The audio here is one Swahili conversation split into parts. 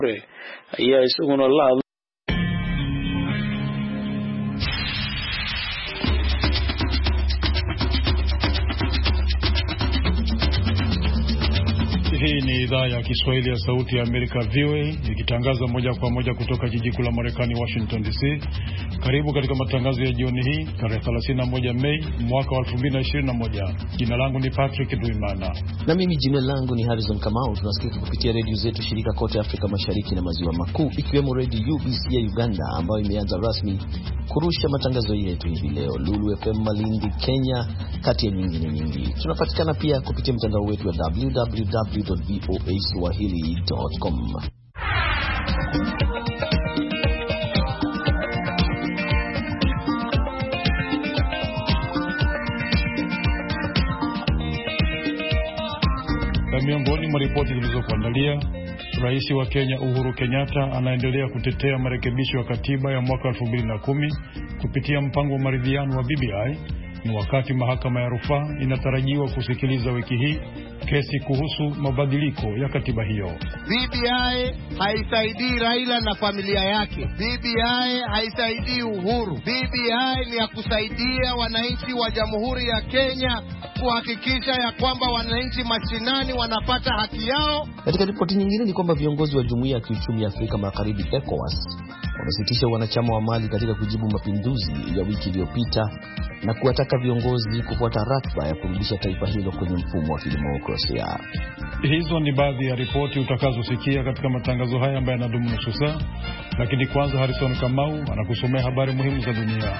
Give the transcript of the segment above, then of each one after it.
ayaa isaguna la hadlay. Hii ni idhaa ya Kiswahili ya Sauti ya Amerika VOA ikitangaza moja kwa moja kutoka jiji kuu la Marekani Washington DC. Karibu katika matangazo ya jioni hii tarehe 31 Mei mwaka wa 2021. Jina langu ni Patrick Duimana. Na mimi jina langu ni Harrison Kamau. Tunasikika kupitia redio zetu shirika kote Afrika Mashariki na Maziwa Makuu, ikiwemo Radio UBC ya Uganda ambayo imeanza rasmi kurusha matangazo yetu hivi leo, Lulu FM Malindi Kenya, kati ya nyingine nyingi. Tunapatikana pia kupitia mtandao wetu wa www.voaswahili.com. Miongoni mwa ripoti zilizokuandalia, Rais wa Kenya Uhuru Kenyatta anaendelea kutetea marekebisho ya katiba ya mwaka 2010 kupitia mpango wa maridhiano wa BBI. Ni wakati mahakama ya rufaa inatarajiwa kusikiliza wiki hii kesi kuhusu mabadiliko ya katiba hiyo. BBI haisaidii Raila na familia yake. BBI haisaidii Uhuru. BBI ni ya kusaidia wananchi wa Jamhuri ya Kenya, kuhakikisha ya kwamba wananchi mashinani wanapata haki yao. Katika ripoti nyingine ni kwamba viongozi wa Jumuiya ya Kiuchumi ya Afrika Magharibi ECOWAS wamesitisha wanachama wa Mali katika kujibu mapinduzi ya wiki iliyopita na kuwataka viongozi kufuata ratiba ya kurudisha taifa hilo kwenye mfumo wa kidemokrasia. Hizo ni baadhi ya ripoti utakazosikia katika matangazo haya ambayo yanadumu nusu saa, lakini kwanza Harrison Kamau anakusomea habari muhimu za dunia.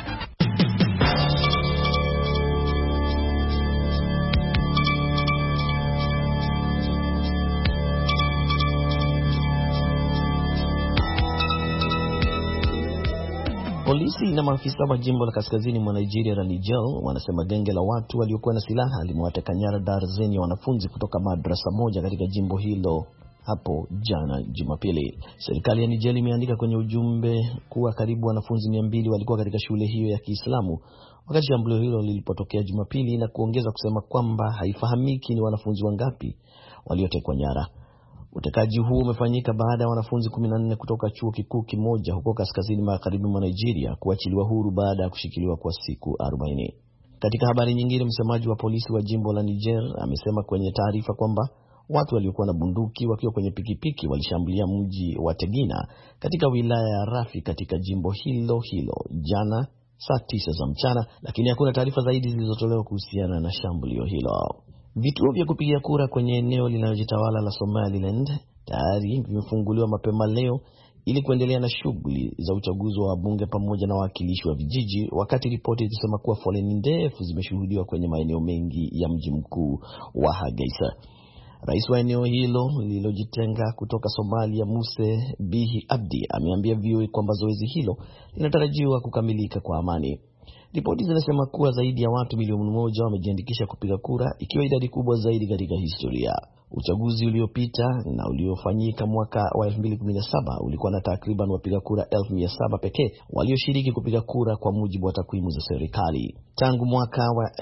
Polisi na maafisa wa jimbo la kaskazini mwa Nigeria la Niger wanasema genge la watu waliokuwa na silaha limewateka nyara darzeni ya wanafunzi kutoka madrasa moja katika jimbo hilo hapo jana Jumapili. Serikali ya Niger imeandika kwenye ujumbe kuwa karibu wanafunzi 200 walikuwa katika shule hiyo ya Kiislamu wakati shambulio hilo lilipotokea Jumapili, na kuongeza kusema kwamba haifahamiki ni wanafunzi wangapi waliotekwa nyara. Utekaji huu umefanyika baada ya wanafunzi 14 kutoka chuo kikuu kimoja huko kaskazini magharibi mwa Nigeria kuachiliwa huru baada ya kushikiliwa kwa siku 40. Katika habari nyingine, msemaji wa polisi wa jimbo la Niger amesema kwenye taarifa kwamba watu waliokuwa na bunduki wakiwa kwenye pikipiki walishambulia mji wa Tegina katika wilaya ya Rafi katika jimbo hilo jana saa 9 za mchana, lakini hakuna taarifa zaidi zilizotolewa kuhusiana na shambulio hilo. Vituo vya kupigia kura kwenye eneo linalojitawala la Somaliland tayari vimefunguliwa mapema leo ili kuendelea na shughuli za uchaguzi wa wabunge pamoja na wawakilishi wa vijiji, wakati ripoti zisema kuwa foleni ndefu zimeshuhudiwa kwenye maeneo mengi ya mji mkuu wa Hargeisa. Rais wa eneo hilo lililojitenga kutoka Somalia, Muse Bihi Abdi, ameambia VOA kwamba zoezi hilo linatarajiwa kukamilika kwa amani. Ripoti zinasema kuwa zaidi ya watu milioni 1 wamejiandikisha kupiga kura, ikiwa idadi kubwa zaidi katika historia. Uchaguzi uliopita na uliofanyika mwaka wa 2017 ulikuwa na takriban wapiga kura 1700 pekee walioshiriki kupiga kura kwa mujibu wa takwimu za serikali. Tangu mwaka wa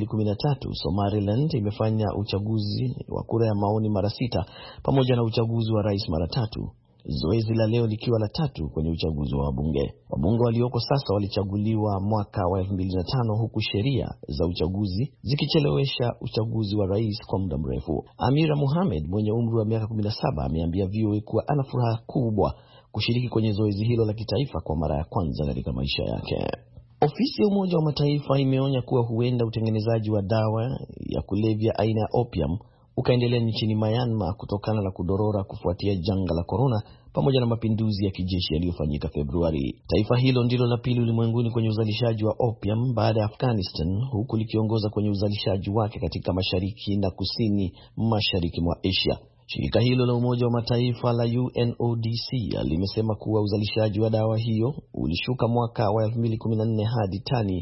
2013 Somaliland imefanya uchaguzi wa kura ya maoni mara 6 pamoja na uchaguzi wa rais mara 3. Zoezi la leo likiwa la 3 kwenye uchaguzi wa wabunge. Wabunge walioko sasa walichaguliwa mwaka wa 2005 huku sheria za uchaguzi zikichelewesha uchaguzi wa rais kwa muda mrefu. Amira Mohamed mwenye umri wa miaka 17 ameambia VOA kuwa ana furaha kubwa kushiriki kwenye zoezi hilo la kitaifa kwa mara ya kwanza katika maisha yake. Ofisi ya Umoja wa Mataifa imeonya kuwa huenda utengenezaji wa dawa ya kulevya aina ya opium ukaendelea nchini Myanmar kutokana na kudorora kufuatia janga la corona pamoja na mapinduzi ya kijeshi yaliyofanyika Februari. Taifa hilo ndilo la pili ulimwenguni kwenye uzalishaji wa opium baada ya Afghanistan, huku likiongoza kwenye uzalishaji wake katika mashariki na kusini mashariki mwa Asia. Shirika hilo la Umoja wa Mataifa la UNODC limesema kuwa uzalishaji wa dawa hiyo ulishuka mwaka wa 2014 hadi tani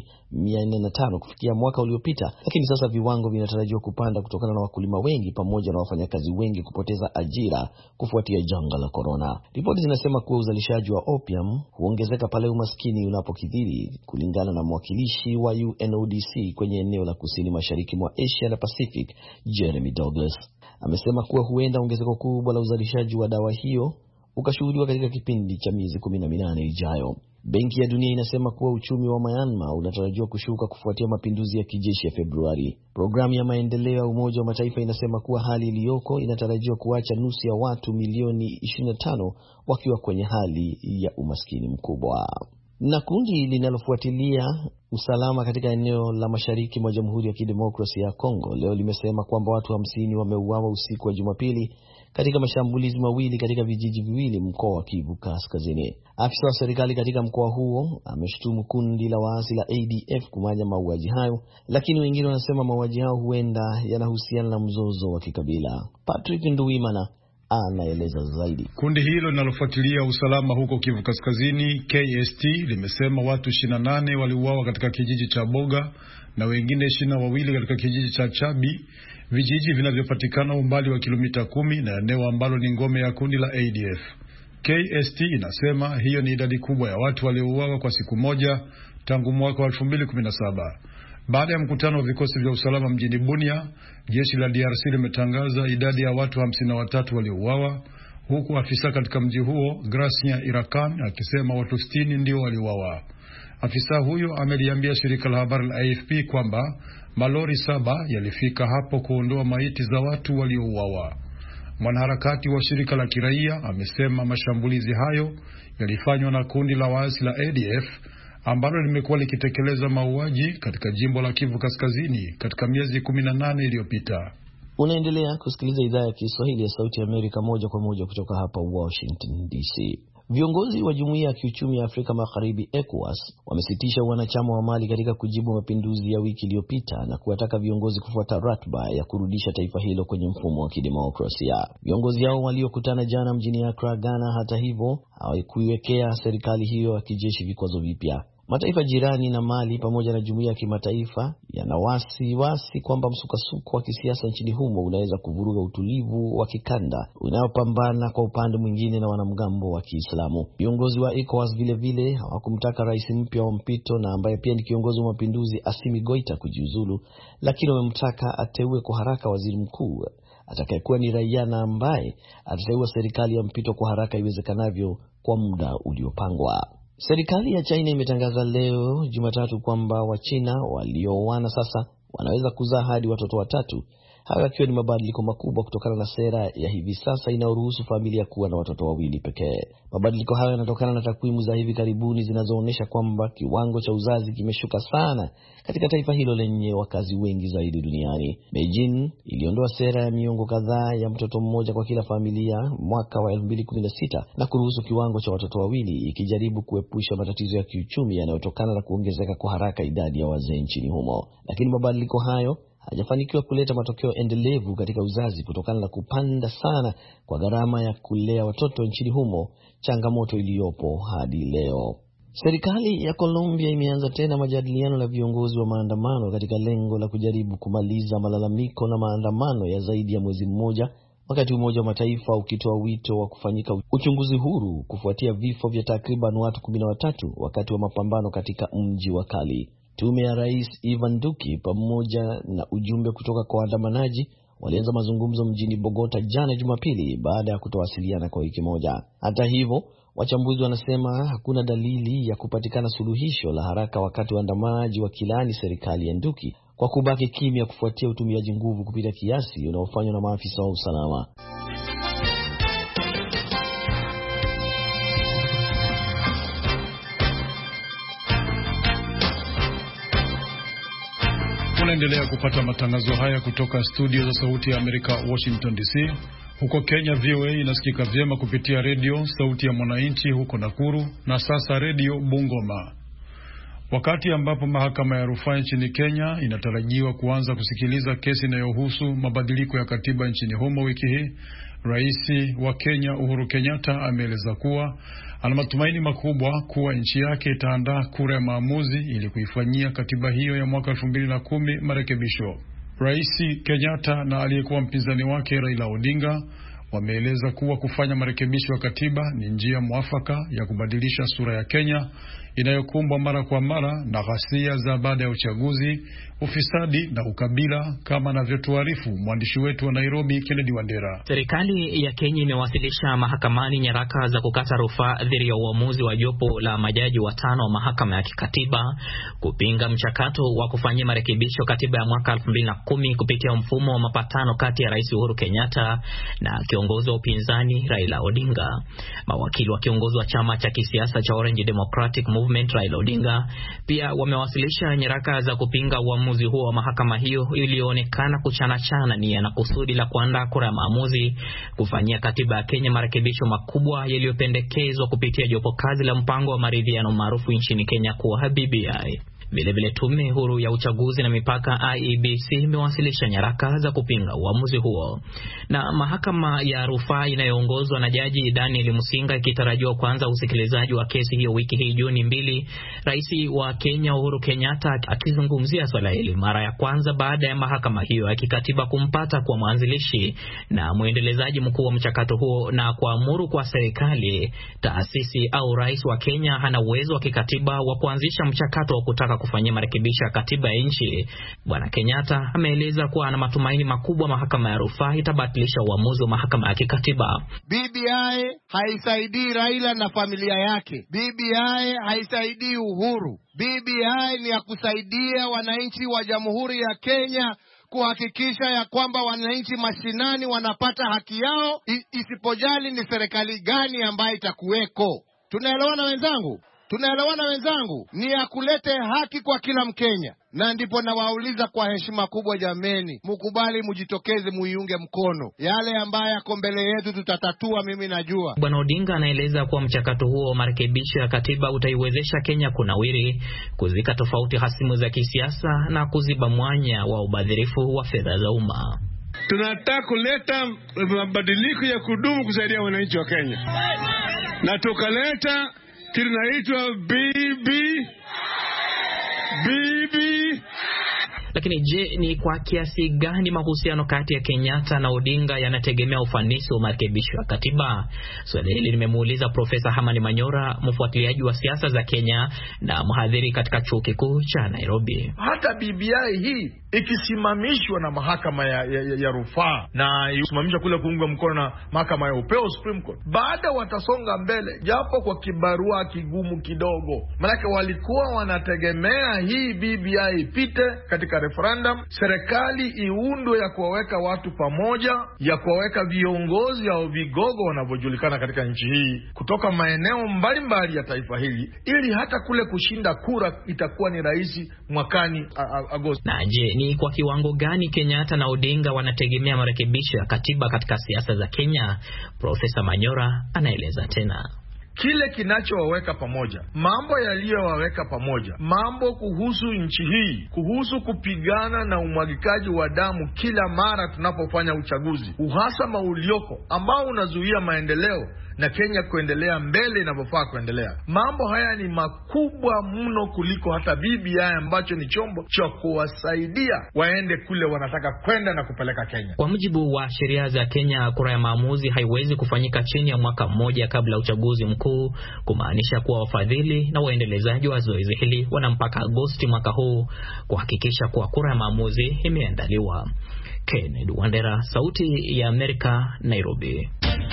405 kufikia mwaka uliopita, lakini sasa viwango vinatarajiwa kupanda kutokana na wakulima wengi pamoja na wafanyakazi wengi kupoteza ajira kufuatia janga la corona. Ripoti zinasema kuwa uzalishaji wa opium huongezeka pale umaskini unapokithiri, kulingana na mwakilishi wa UNODC kwenye eneo la kusini mashariki mwa Asia na Pacific, Jeremy Douglas. Amesema kuwa huenda ongezeko kubwa la uzalishaji wa dawa hiyo ukashuhudiwa katika kipindi cha miezi 18 ijayo. Benki ya Dunia inasema kuwa uchumi wa Myanmar unatarajiwa kushuka kufuatia mapinduzi ya kijeshi ya Februari. Programu ya maendeleo ya Umoja wa Mataifa inasema kuwa hali iliyoko inatarajiwa kuacha nusu ya watu milioni 25 wakiwa kwenye hali ya umaskini mkubwa. Na kundi linalofuatilia usalama katika eneo la mashariki mwa Jamhuri ya Kidemokrasia ya Kongo leo limesema kwamba watu 50 wameuawa usiku wa Jumapili katika mashambulizi mawili katika vijiji viwili mkoa wa Kivu Kaskazini. Afisa wa serikali katika mkoa huo ameshutumu kundi la waasi la ADF kufanya mauaji hayo, lakini wengine wanasema mauaji hayo huenda yanahusiana na mzozo wa kikabila. Patrick Nduwimana anaeleza zaidi. Kundi hilo linalofuatilia usalama huko Kivu Kaskazini, KST, limesema watu 28 waliuawa katika kijiji cha Boga na wengine 22 katika kijiji cha Chabi, vijiji vinavyopatikana umbali wa kilomita 10 na eneo ambalo ni ngome ya kundi la ADF. KST inasema hiyo ni idadi kubwa ya watu waliouawa kwa siku moja tangu mwaka wa 2017. Baada ya mkutano wa vikosi vya usalama mjini Bunia, jeshi la DRC limetangaza idadi ya watu 53 waliouawa, huku afisa katika mji huo Gracia Irakan akisema watu 60 ndio waliouawa. Afisa huyo ameliambia shirika la habari la AFP kwamba malori 7 yalifika hapo kuondoa maiti za watu waliouawa. Mwanaharakati wa shirika la kiraia amesema mashambulizi hayo yalifanywa na kundi la waasi la ADF ambalo limekuwa likitekeleza mauaji katika jimbo la Kivu Kaskazini katika miezi 18 iliyopita. Unaendelea kusikiliza idhaa ya Kiswahili ya Sauti ya Amerika moja kwa moja kutoka hapa Washington DC. Viongozi wa Jumuiya ya Kiuchumi ya Afrika Magharibi ECOWAS wamesitisha wanachama wa Mali katika kujibu mapinduzi ya wiki iliyopita na kuwataka viongozi kufuata ratiba ya kurudisha taifa hilo kwenye mfumo wa kidemokrasia. Viongozi hao waliokutana jana mjini Accra, Ghana, hata hivyo hawakuiwekea serikali hiyo ya kijeshi vikwazo vipya. Mataifa jirani na Mali pamoja na jumuiya ya kimataifa yana wasiwasi kwamba msukasuko wa kisiasa nchini humo unaweza kuvuruga utulivu wa kikanda unaopambana kwa upande mwingine na wanamgambo wa Kiislamu. Viongozi wa ECOWAS vile vile hawakumtaka rais mpya wa mpito na ambaye pia ni kiongozi wa mapinduzi Assimi Goita kujiuzulu, lakini wamemtaka ateue kwa haraka waziri mkuu atakayekuwa ni raia na ambaye atateua serikali ya mpito kwa haraka iwezekanavyo kwa muda uliopangwa. Serikali ya China imetangaza leo Jumatatu kwamba Wachina walioana sasa wanaweza kuzaa hadi watoto 3. Hayo yakiwa ni mabadiliko makubwa kutokana na sera ya hivi sasa inayoruhusu familia kuwa na watoto 2 pekee. Mabadiliko hayo yanatokana na takwimu za hivi karibuni zinazoonyesha kwamba kiwango cha uzazi kimeshuka sana katika taifa hilo lenye wakazi wengi zaidi duniani. Beijing iliondoa sera ya miongo kadhaa ya mtoto mmoja kwa kila familia mwaka wa 2016 na kuruhusu kiwango cha watoto 2 ikijaribu kuepusha matatizo ya kiuchumi yanayotokana na kuongezeka kwa haraka idadi ya wazee nchini humo. Lakini mabadiliko hayo hajafanikiwa kuleta matokeo endelevu katika uzazi kutokana na kupanda sana kwa gharama ya kulea watoto nchini humo, changamoto iliyopo hadi leo. Serikali ya Colombia imeanza tena majadiliano na viongozi wa maandamano katika lengo la kujaribu kumaliza malalamiko na maandamano ya zaidi ya mwezi mmoja, wakati Umoja wa Mataifa ukitoa wito wa kufanyika uchunguzi huru kufuatia vifo vya takriban watu 13 wakati wa mapambano katika mji wa Cali. Tume ya Rais Ivan Duque pamoja na ujumbe kutoka kwa waandamanaji walianza mazungumzo mjini Bogota jana Jumapili baada ya kutowasiliana kwa wiki moja. Hata hivyo, wachambuzi wanasema hakuna dalili ya kupatikana suluhisho la haraka wakati waandamanaji wakilaani serikali ya Duque kwa kubaki kimya kufuatia utumiaji nguvu kupita kiasi unaofanywa na maafisa wa usalama. Unaendelea kupata matangazo haya kutoka studio za Sauti ya Amerika, Washington DC. Huko Kenya, VOA inasikika vyema kupitia redio Sauti ya Mwananchi huko Nakuru na sasa redio Bungoma. Wakati ambapo mahakama ya rufaa nchini Kenya inatarajiwa kuanza kusikiliza kesi inayohusu mabadiliko ya katiba nchini humo wiki hii, Rais wa Kenya Uhuru Kenyatta ameeleza kuwa ana matumaini makubwa kuwa nchi yake itaandaa kura ya maamuzi ili kuifanyia katiba hiyo ya mwaka 2010 marekebisho. Rais Kenyatta na aliyekuwa mpinzani wake Raila Odinga wameeleza kuwa kufanya marekebisho ya katiba ni njia mwafaka ya kubadilisha sura ya Kenya inayokumbwa mara kwa mara na ghasia za baada ya uchaguzi, ufisadi na ukabila, kama anavyotuarifu mwandishi wetu wa Nairobi Kennedy Wandera. Serikali ya Kenya imewasilisha mahakamani nyaraka za kukata rufaa dhidi ya uamuzi wa jopo la majaji 5 wa mahakama ya kikatiba kupinga mchakato wa kufanyia marekebisho katiba ya mwaka 2010 kupitia mfumo wa mapatano kati ya Rais Uhuru Kenyatta na kiongozi wa upinzani Raila Odinga. Mawakili wa kiongozi wa chama cha kisiasa cha Orange Democratic Movement Raila Odinga pia wamewasilisha nyaraka za kupinga uamuzi huo wa mahakama hiyo ilioonekana kuchana nia na kusudi la kuandaa kura ya maamuzi kufanyia katiba ya Kenya marekebisho makubwa yaliyopendekezwa kupitia jopo kazi la mpango wa maridhiano maarufu nchini Kenya kwa BBI. Vilevile tume huru ya uchaguzi na mipaka IEBC imewasilisha nyaraka za kupinga uamuzi huo. Na mahakama ya rufaa inayoongozwa na Jaji Daniel Musinga ikitarajiwa kuanza usikilizaji wa kesi hiyo wiki hii Juni 2, Rais wa Kenya Uhuru Kenyatta akizungumzia swala hili mara ya kwanza baada ya mahakama hiyo ya kikatiba kumpata kwa mwanzilishi na muendelezaji mkuu wa mchakato huo na kuamuru kwa serikali, taasisi au rais wa Kenya hana uwezo wa kikatiba wa kuanzisha mchakato wa kutaka kufanyia marekebisho ya katiba ya nchi. Bwana Kenyatta ameeleza kuwa ana matumaini makubwa mahakama ya rufaa itabatilisha uamuzi wa mahakama ya kikatiba. BBI haisaidii Raila na familia yake. BBI haisaidii Uhuru. BBI ni ya kusaidia wananchi wa Jamhuri ya Kenya kuhakikisha ya kwamba wananchi mashinani wanapata haki yao, isipojali ni serikali gani ambayo itakuweko. Tunaelewana wenzangu? Ni ya kulete haki kwa kila Mkenya. Na ndipo nawauliza kwa heshima kubwa, jameni, mukubali mujitokeze muiunge mkono. Yale ambayo yako mbele yetu tutatatua, mimi najua. Bwana Odinga anaeleza kuwa mchakato huo wa marekebisho ya katiba utaiwezesha Kenya kunawiri, kuzika tofauti hasimu za kisiasa na kuziba mwanya wa ubadhirifu wa fedha za umma. Tunataka kuleta mabadiliko ya kudumu kusaidia wananchi wa Kenya. Na tukaleta kinaitwa BBI. Lakini je, ni kwa kiasi gani mahusiano kati ya Kenyatta na Odinga yanategemea ufanisi wa marekebisho ya katiba? Swali hili limemuuliza Profesa Hamani Manyora, mfuatiliaji wa siasa za Kenya na mhadhiri katika chuo kikuu cha Nairobi. Hata BBI hii ikisimamishwa na mahakama ya rufaa na isimamishwa kule kuungwa mkono na mahakama ya upeo Supreme Court, baada watasonga mbele japo kwa kibarua kigumu kidogo. Maana walikuwa wanategemea hii BBI ipite katika referendum, serikali iundwe ya kuwaweka watu pamoja, ya kuwaweka viongozi au vigogo wanavyojulikana katika nchi hii kutoka maeneo mbalimbali ya taifa hili, ili hata kule kushinda kura itakuwa ni rahisi mwakani Agosti. Na je, ni kwa kiwango gani Kenyatta na Odinga wanategemea marekebisho ya katiba katika siasa za Kenya? Profesa Manyora anaeleza tena. Kile kinachowaweka pamoja, mambo yaliyowaweka pamoja, mambo kuhusu nchi hii, kuhusu kupigana na umwagikaji wa damu kila mara tunapofanya uchaguzi, uhasama ulioko ambao unazuia maendeleo na Kenya kuendelea mbele inavyofaa kuendelea. Mambo haya ni makubwa mno kuliko hata BBI ambacho ni chombo cha kuwasaidia waende kule wanataka kwenda na kupeleka Kenya. Kwa mujibu wa sheria za Kenya, kura ya maamuzi haiwezi kufanyika chini ya mwaka mmoja kabla uchaguzi mkuu, kumaanisha kuwa wafadhili na waendelezaji wa zoezi hili wana mpaka Agosti mwaka huu kuhakikisha kuwa kura ya maamuzi imeandaliwa. Kennedy Wandera, Sauti ya Amerika, Nairobi.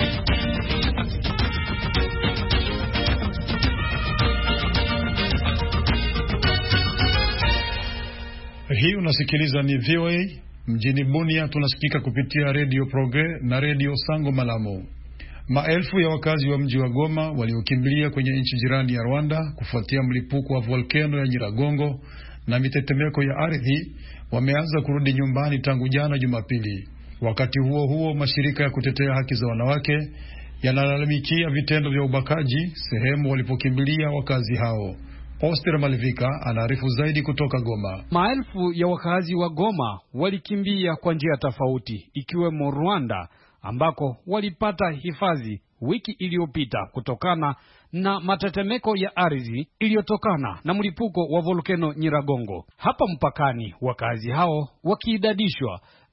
Hii unasikiliza ni VOA. Mjini Bunia tunasikika kupitia Radio Progre na Radio Sango Malamu. Maelfu ya wakazi wa mji wa Goma waliokimbilia kwenye nchi jirani ya Rwanda kufuatia mlipuko wa volkano ya Nyiragongo na mitetemeko ya ardhi wameanza kurudi nyumbani tangu jana Jumapili. Wakati huo huo, mashirika ya kutetea haki za wanawake yanalalamikia vitendo vya ubakaji sehemu walipokimbilia wakazi hao. Oster Malivika anaarifu zaidi kutoka Goma. Maelfu ya wakazi wa Goma walikimbia kwa njia tofauti, ikiwemo Rwanda ambako walipata hifadhi wiki iliyopita kutokana na matetemeko ya ardhi iliyotokana na mlipuko wa volkano Nyiragongo. Hapa mpakani, wakazi hao wakiidadishwa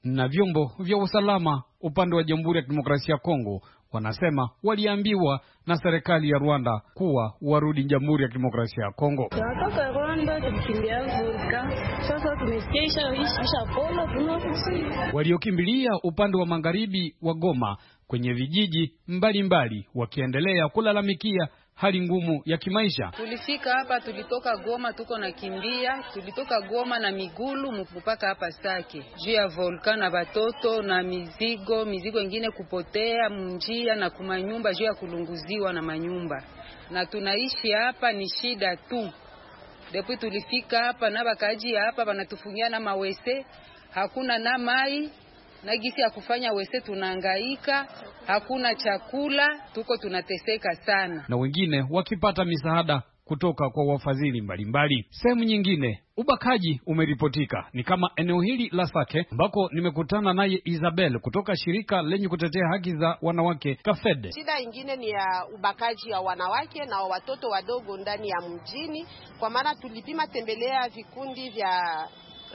na vyombo vya usalama upande wa Jamhuri ya Kidemokrasia ya Kongo wanasema waliambiwa na serikali ya Rwanda kuwa warudi Jamhuri ya Kidemokrasia ya Kongo. Tunatoka Rwanda tukimbia Volka. Sasa tumesikia isha polo waliokimbilia upande wa magharibi wa Goma kwenye vijiji mbalimbali wakiendelea kulalamikia hali ngumu ya kimaisha. Tulifika hapa, tulitoka Goma, tuko na kimbia, tulitoka Goma na migulu mpaka hapa Sake. Juu ya volkano na batoto na mizigo ingine kupotea munjia na kumanyumba juu ya kulunguziwa na manyumba. Na tunaishi hapa ni shida tu. Depuis tulifika hapa na bakaji hapa banatufungia na mawese, hakuna na mai. Na gisi ya kufanya wese tunahangaika, hakuna chakula, tuko tunateseka sana. Na wengine wakipata misaada kutoka kwa wafadhili mbalimbali. Sehemu nyingine ubakaji umeripotika ni kama eneo hili la Sake ambako nimekutana naye Isabel kutoka shirika lenye kutetea haki za wanawake Kafede. Shida nyingine ni ya ubakaji ya wanawake na watoto wadogo ndani ya mjini, kwa maana tulipima tembelea vikundi vya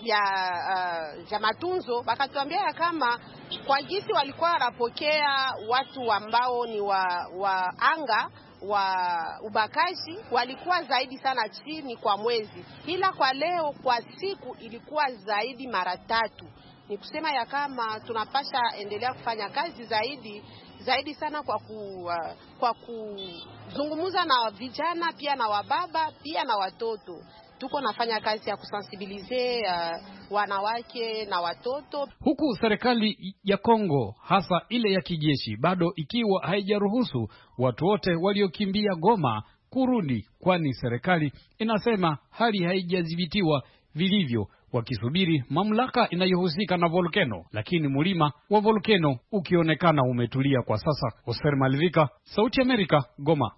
matunzo, bakatuambia kama kwa jinsi walikuwa wanapokea watu ambao ni wa anga wa ubakaji walikuwa zaidi sana chini kwa mwezi, ila kwa leo kwa siku ilikuwa zaidi mara 3. Ni kusema ya kama tunapasha endelea kufanya kazi zaidi sana kwa kuzungumza na vijana pia na wababa pia na watoto. Tuko nafanya kazi ya kusensibilize wanawake na watoto. Huku serikali ya Kongo hasa ile ya kijeshi bado ikiwa haijaruhusu watu wote waliokimbia Goma kurudi, kwani serikali inasema hali haijadhibitiwa vilivyo, wakisubiri mamlaka inayohusika na volkano, lakini mlima wa volkano ukionekana umetulia kwa sasa. Oser Malivika, Sauti Amerika, Goma.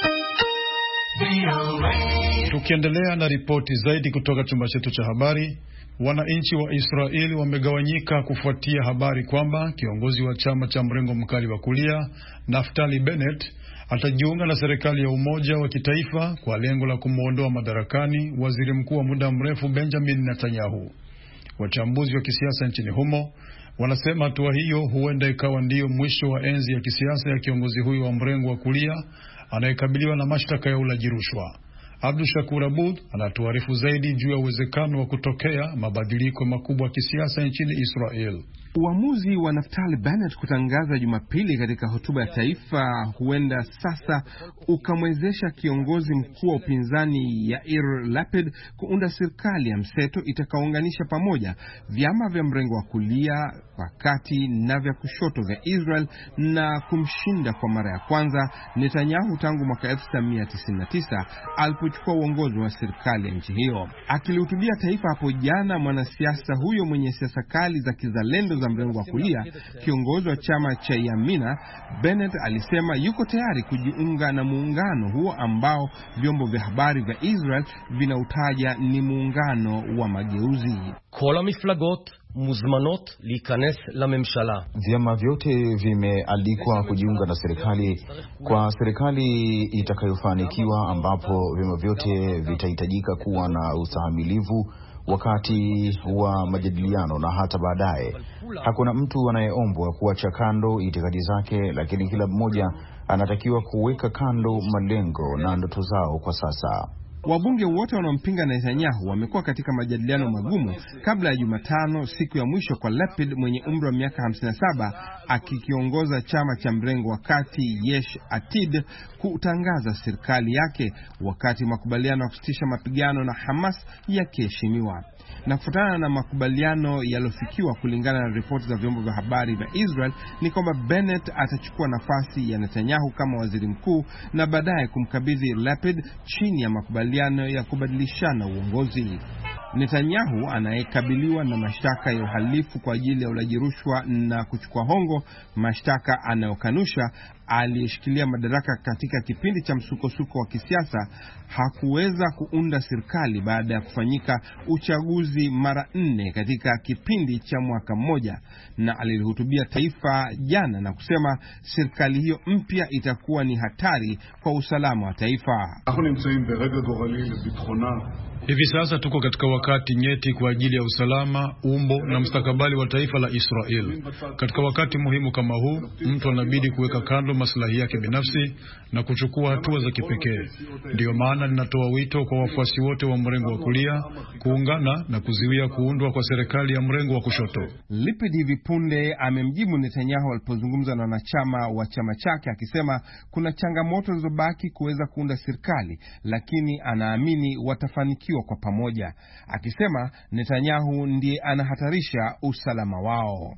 Tukiendelea na ripoti zaidi kutoka chumba chetu cha habari, wananchi wa Israeli wamegawanyika kufuatia habari kwamba kiongozi wa chama cha mrengo mkali wa kulia Naftali Bennett atajiunga na serikali ya umoja wa kitaifa kwa lengo la kumuondoa madarakani waziri mkuu wa muda mrefu Benjamin Netanyahu. Wachambuzi wa kisiasa nchini humo wanasema hatua hiyo huenda ikawa ndiyo mwisho wa enzi ya kisiasa ya kiongozi huyo wa mrengo wa kulia anayekabiliwa na mashtaka ya ulaji rushwa. Abdul Shakur Abud anatuarifu zaidi juu ya uwezekano wa kutokea mabadiliko makubwa ya kisiasa nchini Israel. Uamuzi wa Naftali Bennett kutangaza Jumapili katika hotuba ya taifa huenda sasa ukamwezesha kiongozi mkuu wa upinzani Yair Lapid kuunda serikali ya mseto itakaounganisha pamoja vyama vya mrengo wa kulia, wakati na vya kushoto vya Israel na kumshinda kwa mara ya kwanza Netanyahu tangu mwaka 1999 alipochukua uongozi wa serikali ya nchi hiyo. Akilihutubia taifa hapo jana, mwanasiasa huyo mwenye siasa kali za kizalendo za mrengo wa kulia, kiongozi wa chama cha Yamina, Bennett alisema yuko tayari kujiunga na muungano huo ambao vyombo vya habari vya Israel vinautaja ni muungano wa mageuzi. Kola miflagot muzmanot likanes la memshala. Vyama vyote vimealikwa kujiunga na serikali kwa serikali itakayofanikiwa, ambapo vyama vyote vitahitajika kuwa na ustahimilivu wakati wa majadiliano na hata baadaye. Hakuna mtu anayeombwa kuacha kando itikadi zake, lakini kila mmoja anatakiwa kuweka kando malengo na ndoto zao kwa sasa. Wabunge wote wanaompinga Netanyahu wamekuwa katika majadiliano magumu kabla ya Jumatano, siku ya mwisho kwa Lapid mwenye umri wa miaka 57 akikiongoza chama cha mrengo wa kati Yesh Atid kutangaza serikali yake, wakati makubaliano ya kusitisha mapigano na Hamas yakiheshimiwa. Na kufuatana na makubaliano yalofikiwa kulingana na ripoti za vyombo vya habari vya Israel, ni kwamba Bennett atachukua nafasi ya Netanyahu kama waziri mkuu na baadaye kumkabidhi Lapid chini ya makubaliano ya kubadilishana uongozi. Netanyahu anayekabiliwa na mashtaka ya uhalifu kwa ajili ya ulaji rushwa na kuchukua hongo, mashtaka anayokanusha, aliyeshikilia madaraka katika kipindi cha msukosuko wa kisiasa, hakuweza kuunda serikali baada ya kufanyika uchaguzi mara 4 katika kipindi cha mwaka mmoja, na alilihutubia taifa jana na kusema serikali hiyo mpya itakuwa ni hatari kwa usalama wa taifa. Hivi sasa tuko katika wakati nyeti kwa ajili ya usalama, umbo na mustakabali wa taifa la Israel. Katika wakati muhimu kama huu, mtu anabidi kuweka kando maslahi yake binafsi na kuchukua hatua za kipekee. Ndiyo maana ninatoa wito kwa wafuasi wote wa mrengo wa kulia kuungana na kuziwia kuundwa kwa serikali ya mrengo wa kushoto. Lipid hivi punde amemjibu Netanyahu alipozungumza na wanachama wa chama chake akisema kuna changamoto zilizobaki kuweza kuunda serikali, lakini anaamini watafanikiwa kwa pamoja, akisema Netanyahu ndiye anahatarisha usalama wao.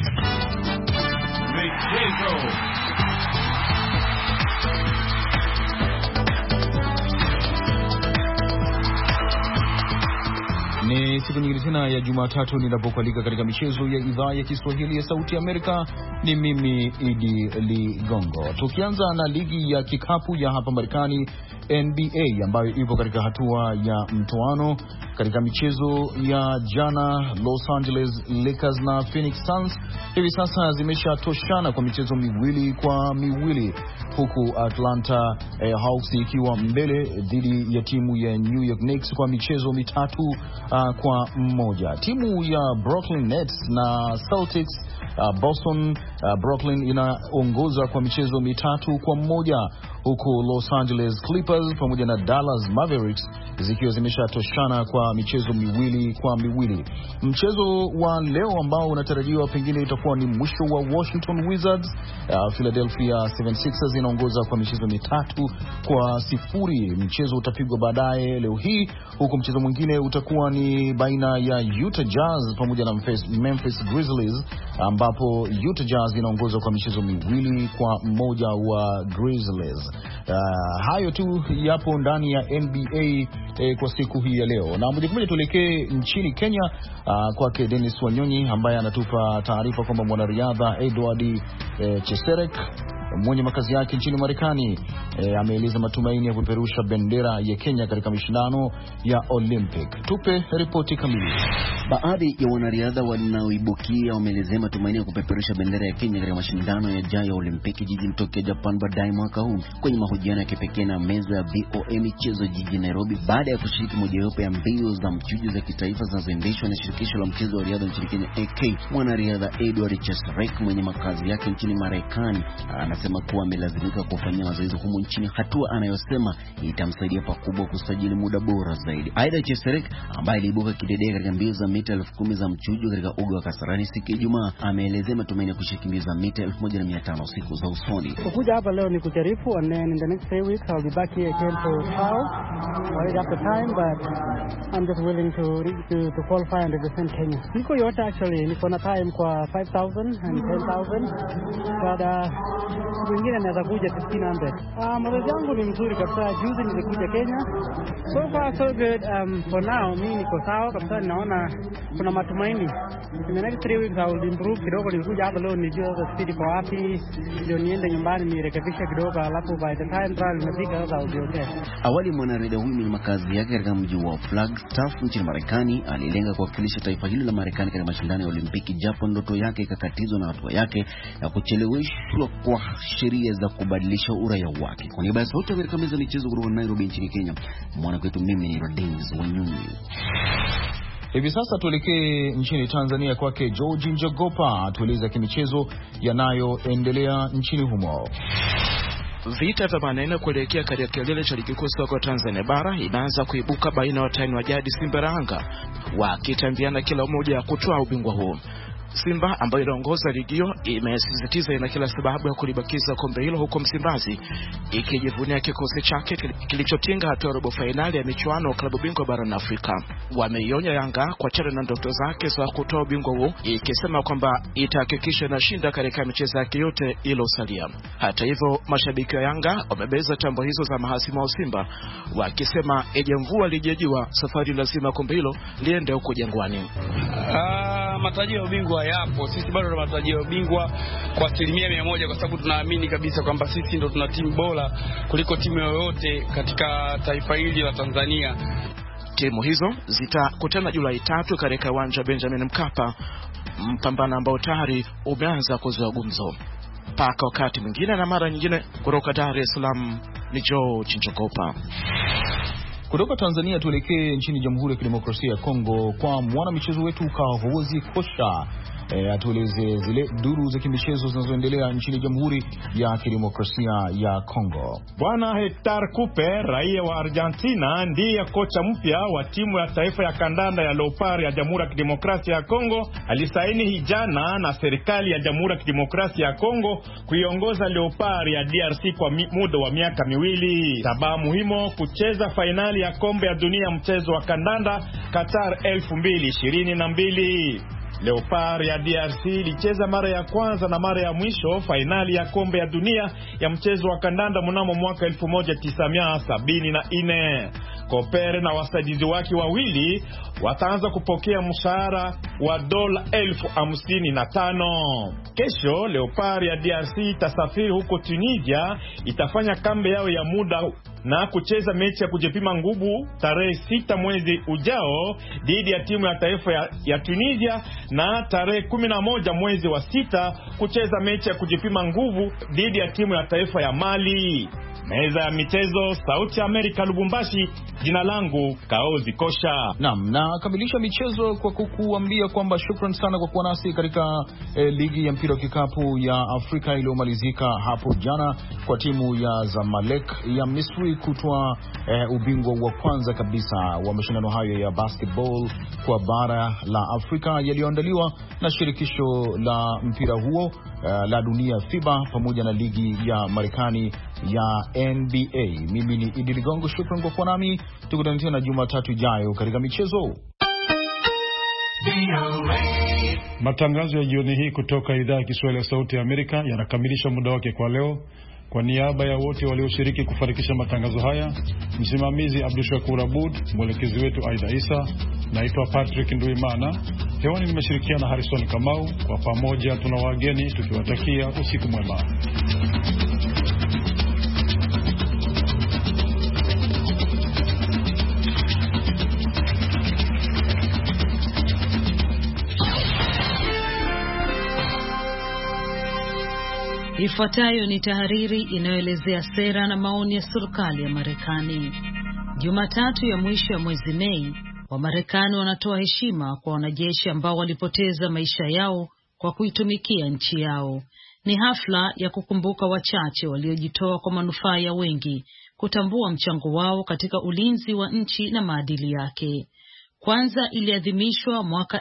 Ni siku nyingine tena ya Jumatatu ninapokualika katika michezo ya idhaa ya Kiswahili ya Sauti ya Amerika. Ni mimi Idi Ligongo. Tukianza na ligi ya kikapu ya hapa Marekani, NBA, ambayo ipo katika hatua ya mtoano. Katika michezo ya jana, Los Angeles Lakers na Phoenix Suns hivi sasa zimeshatoshana kwa michezo 2-2, huku Atlanta Hawks ikiwa mbele dhidi ya timu ya New York Knicks kwa michezo 3-1. Timu ya Brooklyn Nets na Celtics Boston, Brooklyn inaongoza kwa michezo 3-1, huku Los Angeles Clippers pamoja na Dallas Mavericks zikiwa zimeshatoshana kwa michezo 2-2. Mchezo wa leo ambao unatarajiwa pengine itakuwa ni mwisho wa Washington Wizards, Philadelphia 76ers inaongoza kwa michezo 3-0. Mchezo utapigwa baadaye leo hii, huku mchezo mwingine utakuwa ni baina ya Utah Jazz pamoja na Memphis Grizzlies, ambapo Utah Jazz inaongoza kwa michezo 2-1 wa Grizzlies. Hayo tu yapo ndani ya NBA kwa siku hii ya leo. Na moja kwa moja tuelekee nchini Kenya kwake Dennis Wanyonyi ambaye anatupa taarifa kwamba mwanariadha Edward Cheserek mwenye makazi yake nchini Marekani ameeleza matumaini ya kupeperusha bendera ya Kenya katika mashindano ya Olympic. Tupe ripoti kamili. Baadhi ya wanariadha wanaoibukia wameelezea matumaini ya kupeperusha bendera ya Kenya katika mashindano yajayo ya Olimpiki jijini Tokyo, Japan baadaye mwaka huu. Kwenye mahojiano ya kipekee na meza ya VOA michezo jijini Nairobi, baada ya kushiriki mojawapo ya mbio za mchujo za kitaifa zinazoendeshwa na shirikisho la mchezo wa riadha nchini Kenya AK, mwanariadha Edward Cheserek mwenye makazi yake nchini Marekani anasema kuwa amelazimika kufanya mazoezi humu nchini, hatua anayosema itamsaidia pakubwa kusajili muda bora zaidi. Aidha, Cheserek ambaye aliibuka kidedea katika mbio za mita 10,000 za mchujo katika uga wa Kasarani siku ya Ijumaa ameelezea matumaini ya kushiriki mbio za mita 1500 siku za usoni. Kuja hapa leo ni kujaribu, and then in the next 3 weeks I'll be back here again to trial right after time, but I'm just willing to qualify and represent Kenya. Niko yote actually, niko na time kwa 5,000 and 10,000, but wengine naweza kuja 1,500. Mazoezi yangu ni mzuri kabisa. Juzi nilikuja Kenya, so far so good. For now mimi niko sawa kabisa, naona kuna matumaini. In the next 3 weeks I will improve kidogo. Nilikuja hapa leo nijue speed kwa wapi, ndio niende nyumbani nirekebishe kidogo, alafu by the time trial inafika sasa I'll be okay. Awali mwanariadha huyu mwenye makazi yake katika mji wa Flagstaff nchini Marekani alilenga kuwakilisha taifa hilo la Marekani katika mashindano ya Olimpiki, japo ndoto yake ikakatizwa na hatua yake ya kucheleweshwa kwa sheria za kubadilisha uraia wake. Kwa niaba ya Sauti ya Amerika, meza michezo kutoka Nairobi nchini Kenya, mwana kwetu mimi ni Dennis Wanyonyi. Hivi sasa tuelekee nchini Tanzania kwake George Njogopa atueleza kimichezo yanayoendelea nchini humo. Vita vya maneno kuelekea katika kilele cha ligi kuu soka Tanzania bara imeanza kuibuka baina ya watani wa jadi Simba na Yanga, wakitambiana kila mmoja ya kutoa ubingwa huo. Simba ambayo inaongoza ligi hiyo imesisitiza ina kila sababu ya kulibakiza kombe hilo huko Msimbazi, ikijivunia kikosi chake kilichotinga hatua robo finali ya michuano ya klabu bingwa barani Afrika. Wameionya Yanga kuachana na ndoto zake za kutoa ubingwa huo, ikisema kwamba itahakikisha inashinda katika michezo yake yote iliyosalia. Hata hivyo, mashabiki wa Yanga wamebeza tambo hizo za mahasimu wa Simba, wakisema eje mvua lijejua, safari lazima kombe hilo liende huko Jangwani. Matarajio ya ubingwa yapo. Sisi bado tuna matarajio ya ubingwa kwa 100% kwa sababu tunaamini kabisa kwamba sisi ndo tuna timu bora kuliko timu yoyote katika taifa hili la Tanzania. Timu hizo zitakutana Julai 3 katika uwanja Benjamin Mkapa, mpambano ambao tayari umeanza kuzua gumzo. Paka wakati mwingine na mara nyingine, kutoka Dar es Salaam ni George Njogopa. Kutoka Tanzania tuelekee nchini Jamhuri ya Kidemokrasia ya Kongo kwa mwanamichezo wetu Kahozi Kosha. Atueleze zile duru za kimichezo zinazoendelea nchini Jamhuri ya Kidemokrasia ya Kongo. Bwana Hector Cuper, raia wa Argentina, ndiye kocha mpya wa timu ya taifa ya kandanda ya Leopard ya Jamhuri ya Kidemokrasia ya Kongo. Alisaini hijana na serikali ya Jamhuri ya Kidemokrasia ya Kongo kuiongoza Leopard ya DRC kwa muda wa miaka miwili. Sababu muhimu kucheza fainali ya kombe ya dunia mchezo wa kandanda Qatar 2022. Leopard ya DRC ilicheza mara ya kwanza na mara ya mwisho fainali ya kombe ya dunia ya mchezo wa kandanda mnamo mwaka 1974. Kopere na wasaidizi wake wawili wataanza kupokea mshahara wa $55,000. Kesho Leopard ya DRC itasafiri huko Tunisia, itafanya kambi yao ya muda na kucheza mechi ya kujipima nguvu tarehe 6 mwezi ujao dhidi ya timu ya taifa ya Tunisia, na tarehe 11 mwezi wa 6 kucheza mechi ya kujipima nguvu dhidi ya timu ya taifa ya Mali. Meza ya michezo, Sauti ya Amerika, Lubumbashi. Jina langu Kaozi Kosha. Naam, na kamilisha michezo kwa kukuambia kwamba shukrani sana kwa kuwa nasi katika ligi ya mpira wa kikapu ya Afrika iliyomalizika hapo jana kwa timu ya Zamalek ya Misri kutoa ubingwa wa kwanza kabisa wa mashindano hayo ya basketball kwa bara la Afrika yaliyoandaliwa na shirikisho la mpira huo la dunia FIBA pamoja na ligi ya Marekani ya NBA. Mimi ni Idi Ligongo, shukrani kwa kuwa nami. Tukutane tena Jumatatu ijayo katika michezo. Matangazo ya jioni hii kutoka idhaa ya Kiswahili ya Sauti ya Amerika yanakamilisha muda wake kwa leo. Kwa niaba ya wote walioshiriki kufanikisha matangazo haya, msimamizi Abdushakur Abud, mwelekezi wetu Aida Isa, naitwa Patrick Nduimana. Hewani nimeshirikiana na Harrison Kamau. Kwa pamoja tuna wageni tukiwatakia usiku mwema. Ifuatayo ni tahariri inayoelezea sera na maoni ya serikali ya Marekani. Jumatatu ya mwisho ya mwezi Mei, Wamarekani wanatoa heshima kwa wanajeshi ambao walipoteza maisha yao kwa kuitumikia nchi yao. Ni hafla ya kukumbuka wachache waliojitoa kwa manufaa ya wengi, kutambua mchango wao katika ulinzi wa nchi na maadili yake. Kwanza iliadhimishwa mwaka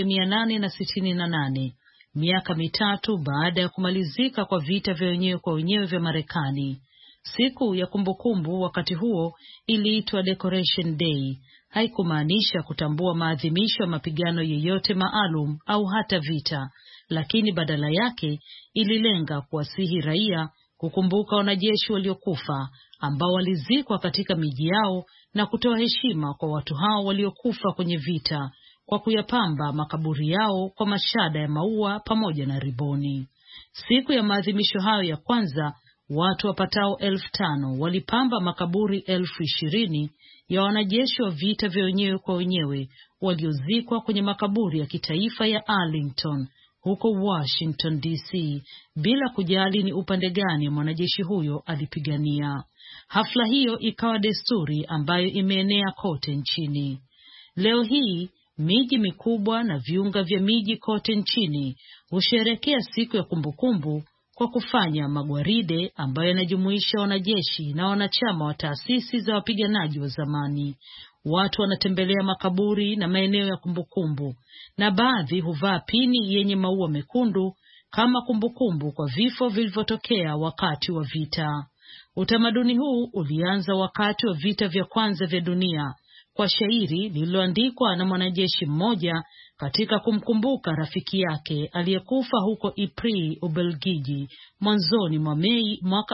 1868. Miaka mitatu baada ya kumalizika kwa vita vya wenyewe kwa wenyewe vya Marekani. Siku ya kumbukumbu wakati huo iliitwa Decoration Day. Haikumaanisha kutambua maadhimisho ya mapigano yeyote maalum au hata vita, lakini badala yake ililenga kuwasihi raia kukumbuka wanajeshi waliokufa ambao walizikwa katika miji yao na kutoa heshima kwa watu hao waliokufa kwenye vita kwa kuyapamba makaburi yao kwa mashada ya maua pamoja na riboni. Siku ya maadhimisho hayo ya kwanza, watu wapatao 5,000 walipamba makaburi 20,000 ya wanajeshi wa vita vya wenyewe kwa wenyewe waliozikwa kwenye makaburi ya kitaifa ya Arlington huko Washington DC, bila kujali ni upande gani mwanajeshi huyo alipigania. Hafla hiyo ikawa desturi ambayo imeenea kote nchini. Leo hii miji mikubwa na viunga vya miji kote nchini husherekea siku ya kumbukumbu kwa kufanya magwaride ambayo yanajumuisha wanajeshi na wanachama wa taasisi za wapiganaji wa zamani. Watu wanatembelea makaburi na maeneo ya kumbukumbu, na baadhi huvaa pini yenye maua mekundu kama kumbukumbu kwa vifo vilivyotokea wakati wa vita. Utamaduni huu ulianza wakati wa vita vya kwanza vya dunia kwa shairi lililoandikwa na mwanajeshi mmoja katika kumkumbuka rafiki yake aliyekufa huko Ypres, Ubelgiji, mwanzoni mwa Mei mwaka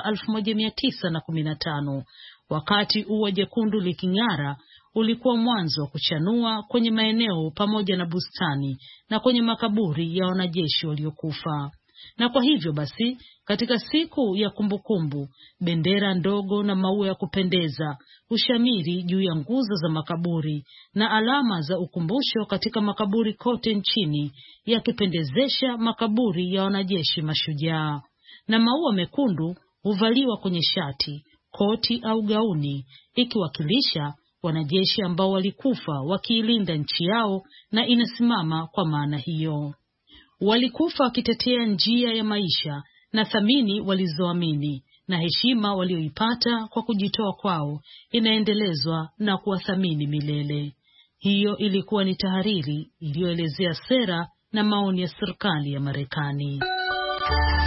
1915. Wakati ua jekundu liking'ara, ulikuwa mwanzo wa kuchanua kwenye maeneo pamoja na bustani na kwenye makaburi ya wanajeshi waliokufa. Na kwa hivyo basi, katika siku ya kumbukumbu, bendera ndogo na maua ya kupendeza hushamiri juu ya nguzo za makaburi na alama za ukumbusho katika makaburi kote nchini, yakipendezesha makaburi ya wanajeshi mashujaa. Na maua mekundu huvaliwa kwenye shati, koti au gauni, ikiwakilisha wanajeshi ambao walikufa wakiilinda nchi yao, na inasimama kwa maana hiyo. Walikufa wakitetea njia ya maisha na thamini walizoamini, na heshima walioipata kwa kujitoa kwao inaendelezwa na kuwathamini milele. Hiyo ilikuwa ni tahariri iliyoelezea sera na maoni ya serikali ya Marekani.